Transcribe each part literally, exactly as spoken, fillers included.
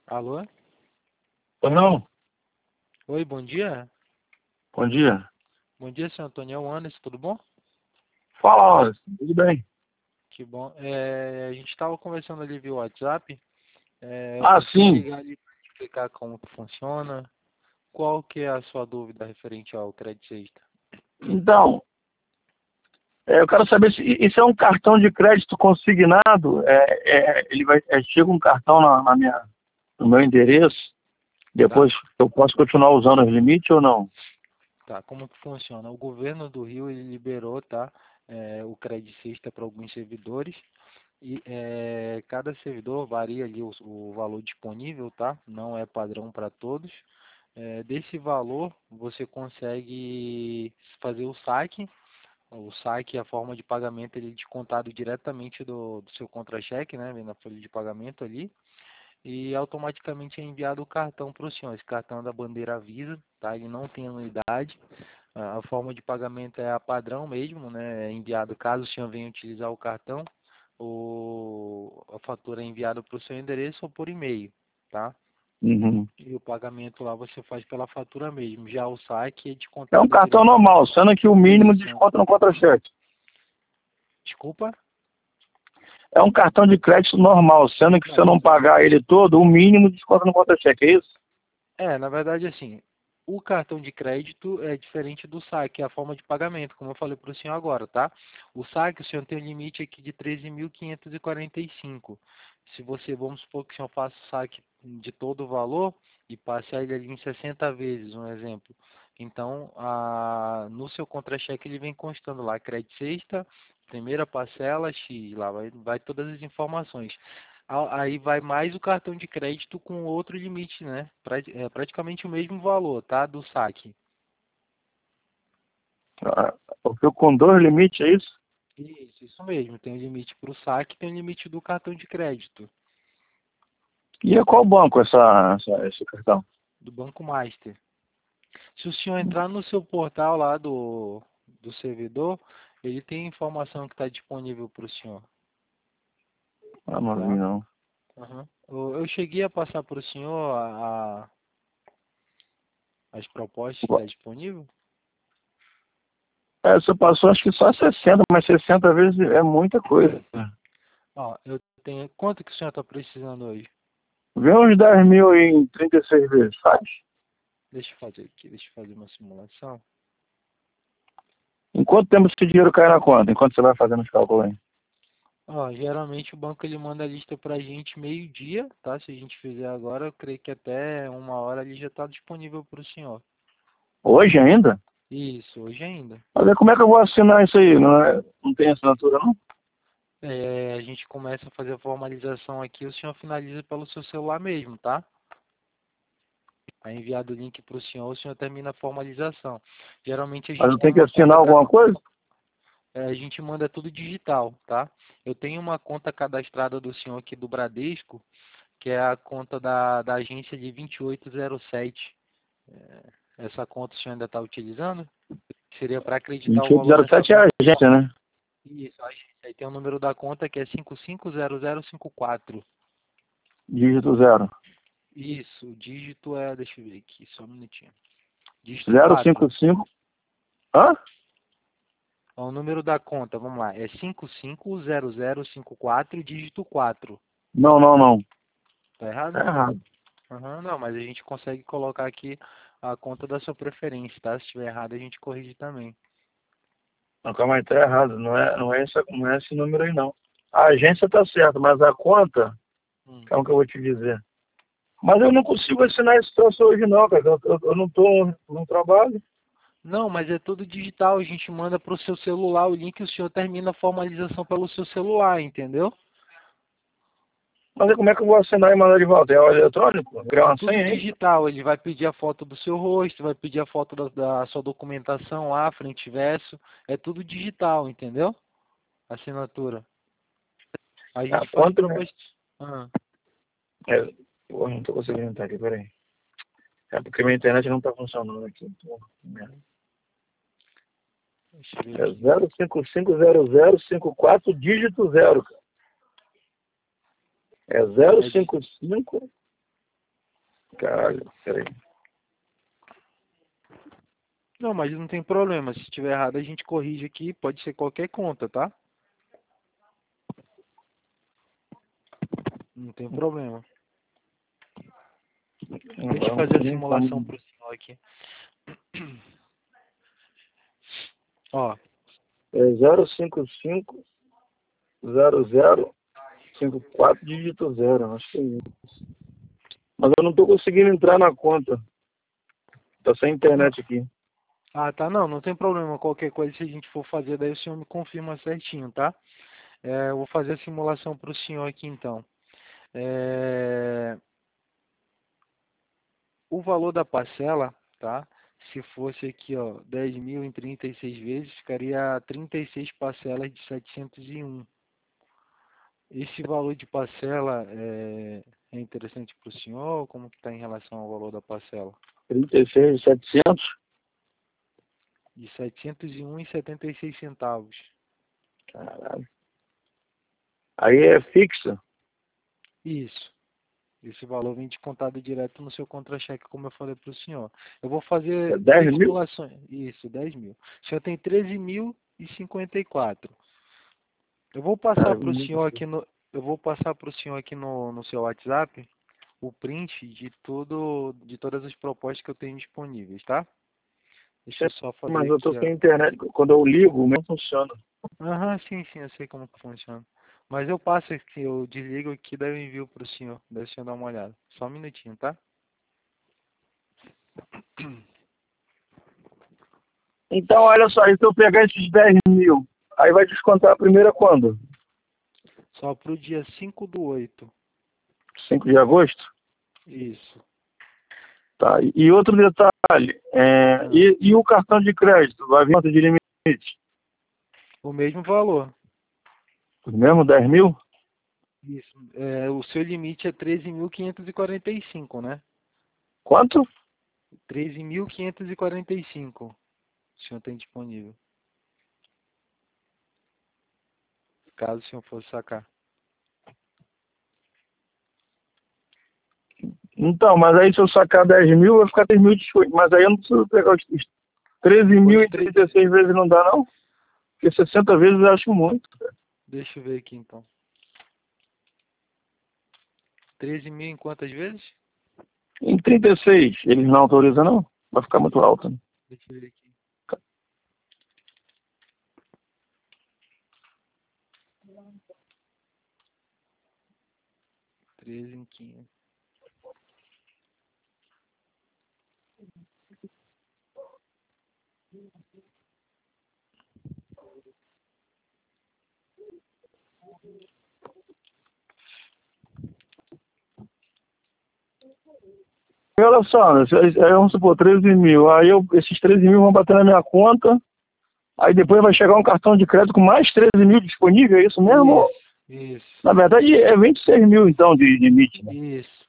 Alô? Ou não? Oi, bom dia. Bom dia. Bom dia, senhor Antônio Anderson, tudo bom? Fala, Anderson. Tudo bem? Que bom. É, a gente estava conversando ali via WhatsApp. É, eu Ah, consegui sim. ligar ali para explicar como que funciona. Qual que é a sua dúvida referente ao crédito sexta? Então, é, eu quero saber se isso é um cartão de crédito consignado. É, é, ele vai, é, chega um cartão na, na minha, no meu endereço. Tá? Depois eu posso continuar usando os limites ou não? Tá, como que funciona? O governo do Rio ele liberou, tá, é, o crédito sexta para alguns servidores e é, cada servidor varia ali o, o valor disponível, tá? Não é padrão para todos. É, desse valor você consegue fazer o saque. O saque, a forma de pagamento, ele é descontado diretamente do, do seu contra-cheque, né? Vem na folha de pagamento ali e automaticamente é enviado o cartão para o senhor. Esse cartão é da bandeira Visa, tá? Ele não tem anuidade. A a forma de pagamento é a padrão mesmo, né? É enviado caso o senhor venha utilizar o cartão, o, a fatura é enviada para o seu endereço ou por e-mail, tá? Uhum. E o pagamento lá você faz pela fatura mesmo. Já o saque é É um descontado cartão diretamente. normal, sendo que o mínimo Isso. desconta no contra-cheque. Desculpa? É um cartão de crédito normal, sendo que se Não, eu não exa- pagar ele todo, o mínimo desconta no contra-cheque, é isso? É, na verdade, assim, o cartão de crédito é diferente do saque, é a forma de pagamento, como eu falei para o senhor agora, tá? O saque, o senhor tem um limite aqui de treze mil quinhentos e quarenta e cinco. Se você, vamos supor que o senhor faça o saque de todo o valor e passe ele ali em sessenta vezes, um exemplo. Então, a, no seu contra-cheque ele vem constando lá, crédito sexta, primeira parcela, X, lá vai, vai todas as informações. A- Aí vai mais o cartão de crédito com outro limite, né? Pra- É praticamente o mesmo valor, tá? Do saque. Ah, porque com dois limites, é isso? Isso, isso mesmo. Tem o limite para o saque, tem o limite do cartão de crédito, E é qual banco essa, essa, esse cartão? do Banco Master. Se o senhor entrar no seu portal lá do, do servidor, ele tem informação que está disponível para o senhor, Ah, não vi tá? não. Aham. Eu, eu cheguei a passar para o senhor a, a- as propostas que está disponível. É, você passou acho que só sessenta, mas sessenta vezes é muita coisa. Ó, eu tenho. Quanto que o senhor está precisando hoje? Vê uns dez mil em trinta e seis vezes, faz? Deixa eu fazer aqui, deixa eu fazer uma simulação. Em quanto tempo esse dinheiro cai na conta? Enquanto você vai fazendo os cálculos aí? Ó, geralmente o banco ele manda a lista pra gente meio-dia, tá? Se a gente fizer agora, eu creio que até uma hora ali já está disponível para o senhor. Hoje ainda? Isso, hoje ainda. Mas aí como é que eu vou assinar isso aí? Não, é, não tem assinatura, não? É, a gente começa a fazer a formalização aqui, o senhor finaliza pelo seu celular mesmo, tá? Aí enviado o link para o senhor, o senhor termina a formalização. Geralmente a Mas gente eu tem tenho que uma assinar conta, ca- alguma coisa? é, a gente manda tudo digital, tá? Eu tenho uma conta cadastrada do senhor aqui do Bradesco, que é a conta da, da agência de vinte e oito zero sete. É, essa conta o senhor ainda está utilizando? Seria para acreditar o valor nessa vinte e oito zero sete é a conta. agência, né? Isso, a agência. Aí tem o número da conta que é cinco cinco zero zero cinco quatro. Dígito zero. Isso, o dígito é, deixa eu ver aqui, só um minutinho. Dígito zero quatro. cinco cinco. Hã? Ó, o número da conta, vamos lá, é cinco cinco zero zero cinco quatro, dígito quatro. Não, não, não. Tá errado? Tá errado. Aham, não, mas a gente consegue colocar aqui a conta da sua preferência, tá? Se estiver errado, a gente corrige também. Não, calma aí, tá errado. Não é, não é, essa, não é esse número aí, não. A agência tá certa, mas a conta, Hum. calma que eu vou te dizer. Mas eu não consigo assinar esse troço hoje, não, cara. Eu, eu, eu não tô no trabalho. Não, mas é tudo digital, a gente manda para o seu celular o link e o senhor termina a formalização pelo seu celular, entendeu? Mas aí como é que eu vou assinar e mandar de volta? É o eletrônico? Criar É uma tudo senha aí? digital, ele vai pedir a foto do seu rosto, vai pedir a foto da, da sua documentação lá, frente e verso, é tudo digital, entendeu? Assinatura. A A gente faz conta, para né? você. Ah, É, eu não tô conseguindo entrar aqui, peraí. É porque minha internet não tá funcionando aqui. Tô- uhum. Deixa eu ver É aqui. zero cinco cinco zero zero cinco quatro dígito zero, cara. É zero É de, cinco cinco. Caralho, peraí. Não, mas não tem problema. Se estiver errado, a gente corrige aqui. Pode ser qualquer conta, tá? Não tem problema. Deixa eu fazer a simulação para o senhor aqui. Ó. É zero cinco cinco zero zero cinco quatro dígito zero, acho que é isso. Mas eu não tô conseguindo entrar na conta. Tá sem internet aqui. Ah, tá. Não, não tem problema. Qualquer coisa, se a gente for fazer, daí o senhor me confirma certinho, tá? É, eu vou fazer a simulação para o senhor aqui, então. É... O valor da parcela, tá? Se fosse aqui, ó, dez mil em trinta e seis vezes, ficaria trinta e seis parcelas de setecentos e um. Esse valor de parcela é, é interessante para o senhor? Como que está em relação ao valor da parcela? trinta e seis de setecentos? De setecentos e um e setenta e seis centavos. Caralho. Aí é fixa? Isso. Esse valor vem descontado direto no seu contra-cheque, como eu falei para o senhor. Eu vou fazer É dez duas mil? simulações. Isso, dez mil. O senhor tem treze mil e cinquenta e quatro. Eu vou passar Cara, para o muito senhor fixa. aqui no, eu vou passar para o senhor aqui no, no seu WhatsApp o print de tudo, de todas as propostas que eu tenho disponíveis, tá? Deixa eu só Mas fazer eu tô aqui, ó. sem internet. Quando eu ligo, não funciona. Aham, sim, sim, eu sei como que funciona. Mas eu passo aqui, eu desligo aqui, daí eu envio para o senhor. Daí o senhor dá uma olhada. Só um minutinho, tá? Então, olha só, e se eu pegar esses dez mil, aí vai descontar a primeira quando? Só pro dia cinco do oito. cinco de agosto? Isso. Tá. E outro detalhe, é, Ah, e, e o cartão de crédito? Vai vir quanto de limite? o mesmo valor. Os mesmos dez mil? Isso. É, o seu limite é treze mil quinhentos e quarenta e cinco, né? Quanto? treze mil quinhentos e quarenta e cinco. O senhor tem disponível. Caso o senhor fosse sacar. Então, mas aí se eu sacar dez mil, vai ficar três mil de desconto. Mas aí eu não preciso pegar os os treze mil Pode e tre... trinta e seis vezes não dá, não? Porque sessenta vezes eu acho muito. Deixa eu ver aqui então. treze mil em quantas vezes? Em trinta e seis, eles não autorizam, não? Vai ficar muito alto, né? Deixa eu ver aqui. treze em quinhentos. E olha só, né, se- aí vamos supor, treze mil. Aí eu, esses treze mil vão bater na minha conta. Aí depois vai chegar um cartão de crédito com mais treze mil disponível, é isso mesmo? Isso, isso, Na verdade é vinte e seis mil então de limite, né? isso.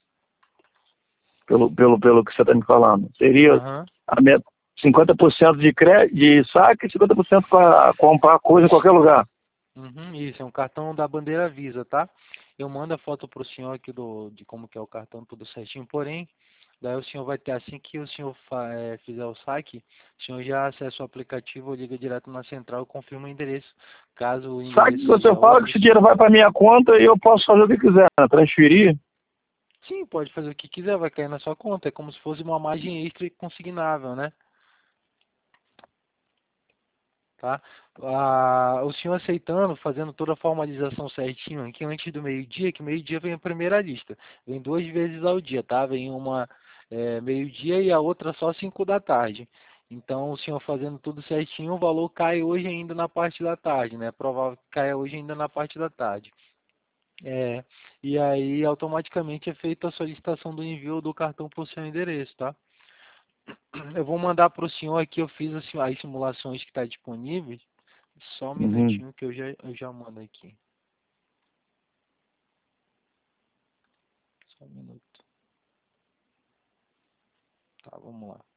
Pelo, pelo, pelo que você está me falando. Seria Aham. a met... cinquenta por cento de, cre... de saque e cinquenta por cento para comprar coisa em qualquer lugar. Uhum, isso, é um cartão da bandeira Visa, tá? Eu mando a foto pro senhor aqui do, de como que é o cartão, tudo certinho. Porém, daí o senhor vai ter, assim que o senhor fa, é, fizer o saque, o senhor já acessa o aplicativo ou liga direto na central e confirma o endereço. Caso o Saque, endereço você seja fala que outro, esse dinheiro vai para minha conta e eu posso fazer o que quiser, né? Transferir. sim, pode fazer o que quiser, vai cair na sua conta. É como se fosse uma margem extra e consignável, né? Tá? Ah, o senhor aceitando, fazendo toda a formalização certinho aqui antes do meio-dia, que meio-dia vem a primeira lista. Vem duas vezes ao dia, tá? Vem uma é, meio-dia e a outra só cinco da tarde. Então, o senhor fazendo tudo certinho, o valor cai hoje ainda na parte da tarde, né? É provável que caia hoje ainda na parte da tarde. É, e aí, automaticamente é feita a solicitação do envio do cartão para o seu endereço, tá? Eu vou mandar para o senhor aqui, eu fiz assim, as simulações que está disponíveis. Só um Uhum. minutinho que eu já, eu já mando aqui. Só um minuto. Tá, vamos lá.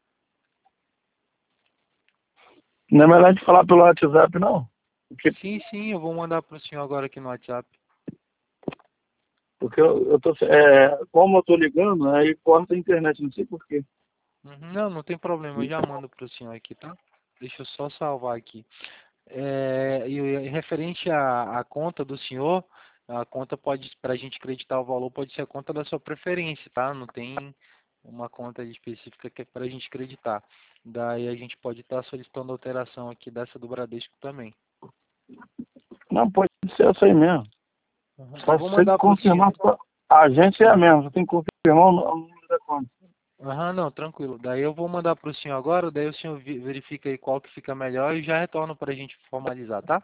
Não é melhor de falar pelo WhatsApp, não? Porque Sim, sim, eu vou mandar para o senhor agora aqui no WhatsApp. Porque eu, eu tô, é, como eu tô ligando, aí corta a internet, não sei por quê. Uhum, não, não tem problema, eu já mando para o senhor aqui, tá? Deixa eu só salvar aqui. É, e, e referente à, à conta do senhor, a conta pode, para a gente acreditar o valor, pode ser a conta da sua preferência, tá? Não tem uma conta específica que é para a gente acreditar. Daí a gente pode estar solicitando alteração aqui dessa do Bradesco também. Não, pode ser essa aí mesmo. Uhum. Só Eu vou você mandar para o senhor. confirmar. A agência é a mesma, você tem que confirmar o o número da conta. Aham, não, tranquilo. Daí eu vou mandar para o senhor agora, daí o senhor vi- verifica aí qual que fica melhor e já retorna para a gente formalizar, tá?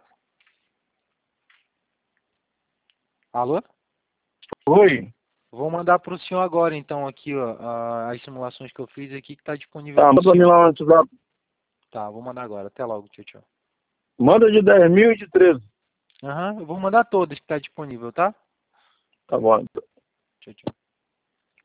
Alô? Oi? Vou mandar para o senhor agora, então, aqui, ó, a- as simulações que eu fiz aqui que está disponível Tá, para o manda me senhor. lá no WhatsApp. Tá, vou mandar agora. Até logo, tchau, tchau. Manda de dez mil e de treze. Aham, eu vou mandar todas que está disponível, tá? Tá bom. Tchau, tchau.